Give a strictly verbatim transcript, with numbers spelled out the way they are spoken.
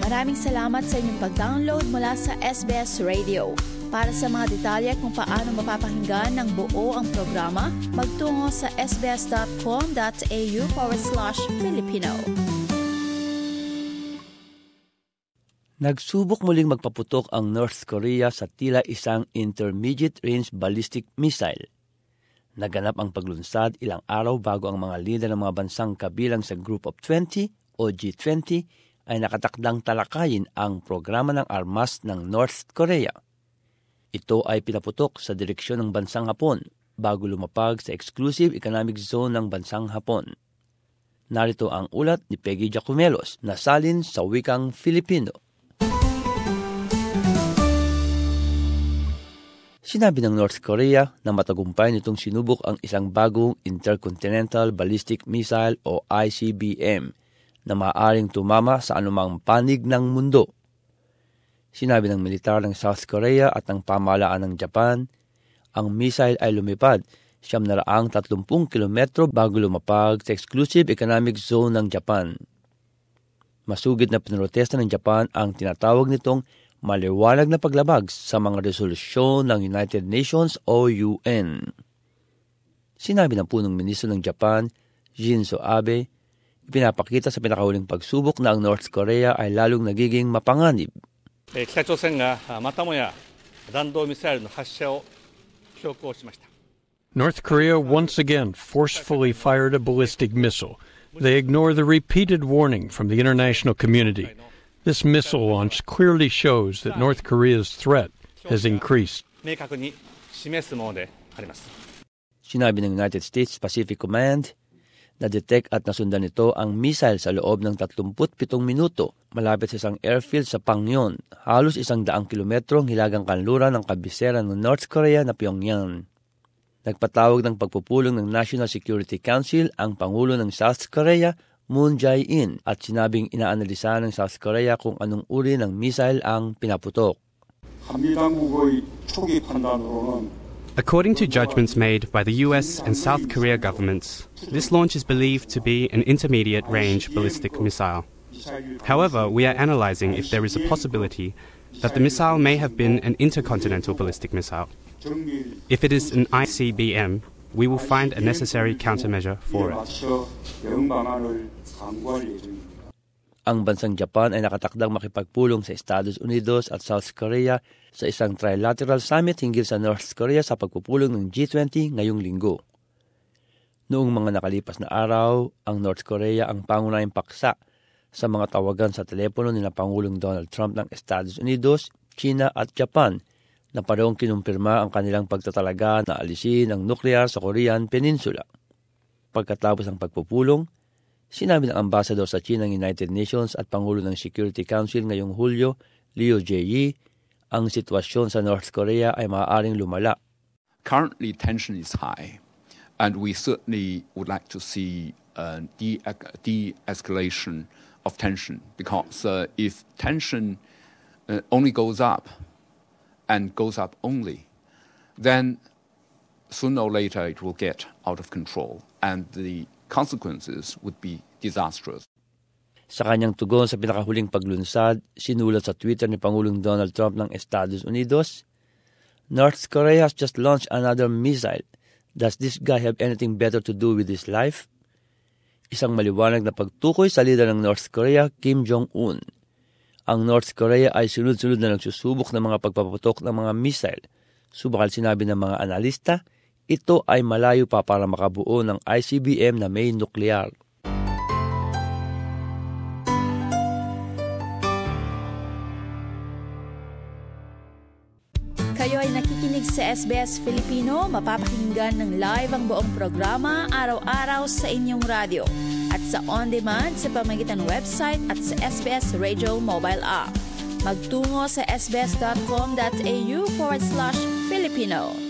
Maraming salamat sa inyong pag-download mula sa S B S Radio. Para sa mga detalye kung paano mapapakinggan ng buo ang programa, magtungo sa sbs.com.au forward slash Filipino. Nagsubok muling magpaputok ang North Korea sa tila isang intermediate-range ballistic missile. Naganap ang paglunsad ilang araw bago ang mga lider ng mga bansang kabilang sa Group of twenty o G twenty ay nakatakdang talakayin ang programa ng armas ng North Korea. Ito ay pinaputok sa direksyon ng bansang Hapon bago lumapag sa exclusive economic zone ng bansang Hapon. Narito ang ulat ni Peggy Jacumelos na salin sa wikang Filipino. Sinabi ng North Korea na matagumpay nitong sinubok ang isang bagong Intercontinental Ballistic Missile o I C B M na maaaring tumama sa anumang panig ng mundo. Sinabi ng militar ng South Korea at ng pamahalaan ng Japan, ang missile ay lumipad siyam na raang tatlumpung kilometro bago lumapag sa exclusive economic zone ng Japan. Masugid na pinrotesta ng Japan ang tinatawag nitong maliwanag na paglabag sa mga resolusyon ng United Nations o U N. Sinabi ng punong ministro ng Japan, Shinzo Abe, ipinapakita sa pinakahuling pagsubok na ang North Korea ay lalong nagiging mapanganib. North Korea once again forcefully fired a ballistic missile. They ignore the repeated warning from the international community. This missile launch clearly shows that North Korea's threat has increased. Sinabi ng United States Pacific Command, na-detect at nasundan nito ang missile sa loob ng tatlumput pitong minuto malapit sa isang airfield sa Pangyon, halos isang daang kilometrong hilagang kanluran ng kabisera ng North Korea na Pyongyang. Nagpatawag ng pagpupulong ng National Security Council ang Pangulo ng South Korea, Moon Jae-in, at sinabing inaanalisa ng South Korea kung anong uri ng missile ang pinaputok. According to judgments made by the U S and South Korea governments, this launch is believed to be an intermediate-range ballistic missile. However, we are analyzing if there is a possibility that the missile may have been an intercontinental ballistic missile. If it is an I C B M, we will find a necessary countermeasure for it. Ang bansang Japan ay nakatakdang makipagpulong sa Estados Unidos at South Korea sa isang trilateral summit hinggil sa North Korea sa pagpupulong ng G twenty ngayong linggo. Noong mga nakalipas na araw, ang North Korea ang pangunahing paksa sa mga tawagan sa telepono ni Pangulong Donald Trump ng Estados Unidos, China at Japan na parehong kinumpirma ang kanilang pagtatalaga na alisin ang nuklear sa Korean Peninsula. Pagkatapos ng pagpupulong, sinabi ng ambassador sa China ng United Nations at Pangulo ng Security Council ngayong Hulyo, Liu Jie, ang sitwasyon sa North Korea ay maaaring lumala. Currently, tension is high, and we certainly would like to see a de- de-escalation of tension, because uh, if tension uh, only goes up and goes up only, then sooner or later it will get out of control, and the consequences would be disastrous. Sa kanyang tugon sa pinakahuling paglunsad, sinulat sa Twitter ni Pangulong Donald Trump ng Estados Unidos, North Korea has just launched another missile. Does this guy have anything better to do with his life? Isang maliwanag na pagtukoy sa leader ng North Korea, Kim Jong-un. Ang North Korea ay sunod-sunod na nagsusubok ng mga pagpapaputok ng mga missile. Subakal sinabi ng mga analista, ito ay malayo pa para makabuo ng I C B M na may nuklear. Kayo ay nakikinig sa S B S Filipino, mapapakinggan ng live ang buong programa araw-araw sa inyong radyo at sa on-demand sa pamamagitan ng website at sa S B S Radio mobile app. Magtungo sa sbs.com.au forward slash Filipino.